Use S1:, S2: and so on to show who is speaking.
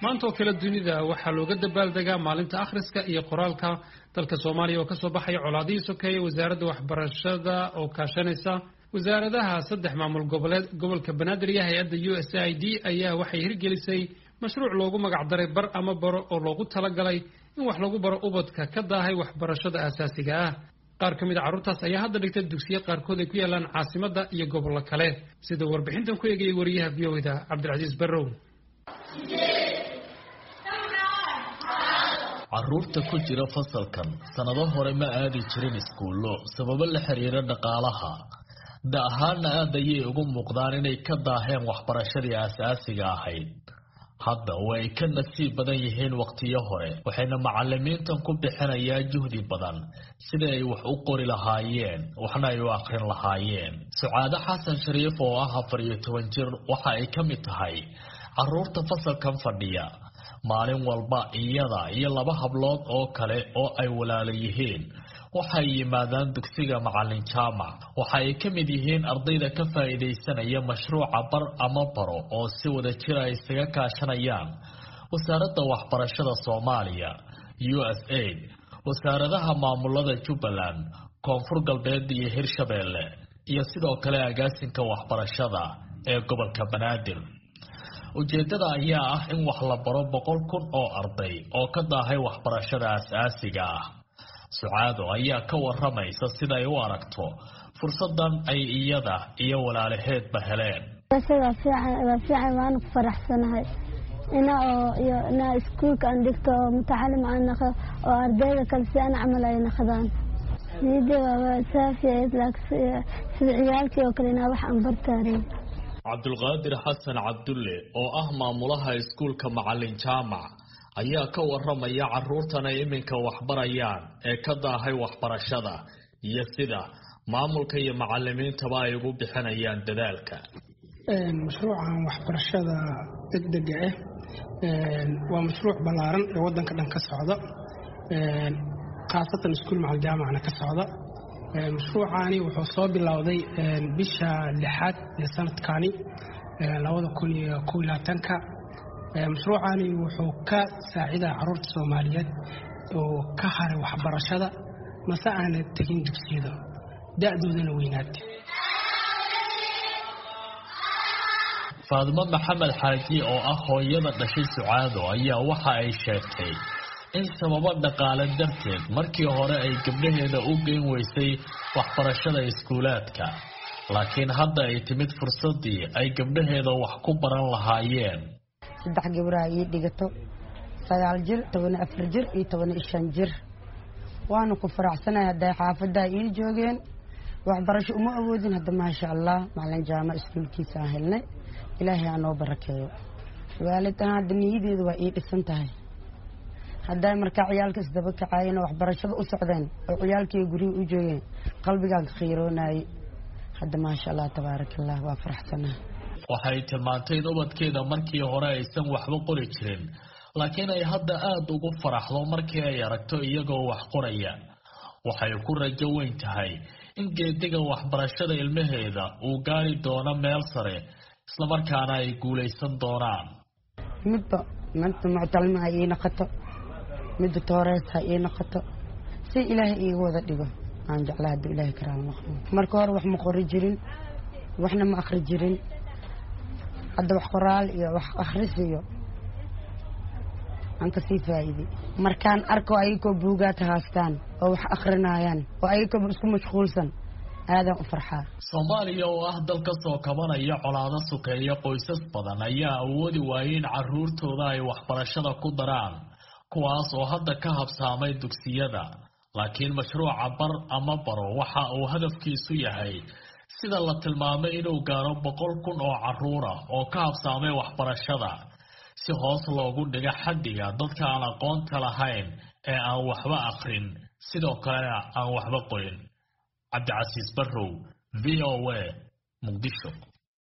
S1: maanta oo kala dunida waxaa looga dabaaldegaa maalinta akhriska iyo qoraalka dalka Soomaaliya oo ka soo baxay colaadihii sokeeye wasaaradda waxbarashada oo kaashanaysa wasaaradaha saddex maamul gobolka Banaadir iyo hay'adda USAID ayaa waxay hirgelisay mashruuc loogu magac daray bar ama baro oo loogu talagalay in wax lagu baro ubadka ka daahay waxbarashada aasaasiga ah qaar kamid ah carruurtaas ayaa hadda dhigtay dugsiyo qaarkood ay ku yaalaan caasimadda iyo gobollo kale sida warbixintan ku eegay wariyaha VO-da Cabdilcasiis Barrow
S2: carruurta ku jira fasalkan sanado hore ma aadi jirin iskuulo sababo la xiriira dhaqaalaha daahaana aad ayay ugu muuqdaan inay ka daaheen waxbarashadii aasaasiga ahayd hadda way ka nasiib badan yihiin waqtiyo hore waxayna macallimiintan ku bixinayaan juhdi badan sida ay wax u qori lahaayeen waxna ay u akhrin lahaayeen Sucaado Xasan Shariif oo ah 14 jir waxa ay ka mid tahay carruurta fasalkan fadhiya maalin walba iyada iyo laba hablood oo kale oo ay walaalo yihiin waxay yimaadaan dugsiga macallin jaamac waxa ay ka mid yihiin ardayda ka faa'iideysanaya mashruuca bar ama baro oo si wada jir ah isaga kaashanayaan wasaaradda waxbarashada Soomaaliya USAID wasaaradaha maamulada Jubbaland Koonfur Galbeed iyo Hirshabeelle iyo sidoo kale agaasinka waxbarashada ee gobolka Banaadir ujeedada ayaa ah in wax la baro 100,000 oo arday oo ka daahay waxbarashada aasaasiga ah Sucaado ayaa ka waramaysa sida ay u aragto fursadan ay iyada iyo walaalaheedba heleen
S3: fiican waan ku faraxsanahay ina iskuulka aan dhigto mutacallim aan noqdo oo ardayda kale si aan camal ay noqdaan waa saafiyeed laakiin sida ciyaalkii oo kale inaa wax aan bartaarin
S2: Cabdulqaadir Xasan Cabdulle oo ah maamulaha iskuulka macallin jaamac ayaa ka waramaya carruurtan ay iminka waxbarayaan ee ka daahay waxbarashada iyo sida maamulka iyo macallimiintaba ay ugu bixinayaan dadaalka
S4: mashruucan waxbarashada degdega ah waa mashruuc balaaran ee wadanka dhan ka socda qaasatan iskuul macallin jaamacna ka socda mashruucani wuxuu soo bilowday bisha 6 ee sanadkani 2021 mashruucani wuxuu ka saacidaa carruurta Soomaaliyeed oo ka haray waxbarashada mase aan tagin dugsiyada da'doodana weynaatay
S2: Faadimo Maxamed Xaaji oo ah hooyada dhashay Sucaado ayaa waxa ay sheegtay in sababo dhaqaale darteed markii hore ay gabdhaheeda u geyn weysay waxbarashada iskuulaadka laakiin hadda ay timid fursadii ay gabdhaheeda wax ku baran lahaayeen
S5: saddex gabdhaha ii dhigato 9 jir 14 jir iyo 15 jir waana ku faraxsanahay haday xaafada ii joogeen waxbarasho uma awoodin hadda ma sha Allah macallin jaamac iskuulkiisa aan helnay ilaahay aan oo barakeeyo waalidana hadda niyadeedu waa ii dhisan tahay hadday markaa ciyaalka isdaba kacayeen waxbarashada u socdeen oo ciyaalkii guriga u joogeen qalbigaan ka qiiroonay hadda ma sha Allah tabarakallah waa faraxsanahay
S2: waxay tilmaantay ubadkeeda markii hore aysan waxba qori jirin laakiin ay hadda aad ugu faraxdo markii ay aragto iyagoo wax qoraya waxay ku rajo weyn tahay in geediga waxbarashada ilmaheeda uu gaari doono meel sare isla markaana ay guuleysan doonaan
S5: midba macallin ay noqoto mid toores ay noqoto si ilaahay iigu wada dhigo aan jeclahay ilaahay karaamo noqdo marka hore wax ma qori jirin waxna ma akhri jirin hadda wax qoraal iyo wax akhris iyo aan ka sii faa'iiday markaan arko ayagoo buugaad haastaan oo wax akhrinayaan oo ayagoo isku mashquulsan aadan u farxaa
S2: Soomaaliya oo ah dal ka soo kabanaya colaado sukeeya qoysas badan ayaa awoodi waayeen carruurtooda ay waxbarashada ku daraan kuwaas oo hadda ka habsaamay dugsiyada laakiin mashruuca bar ama baro waxa uu hadafkiisu yahay sida la tilmaamay inuu gaaro 100,000 oo carruur ah oo ka habsaamay waxbarashada si hoos loogu dhigo xaddiga dadka aan aqoonta lahayn ee aan waxba akhrin sidoo kale aan waxba qorin Cabdilcasiis Barrow VOA Muqdisho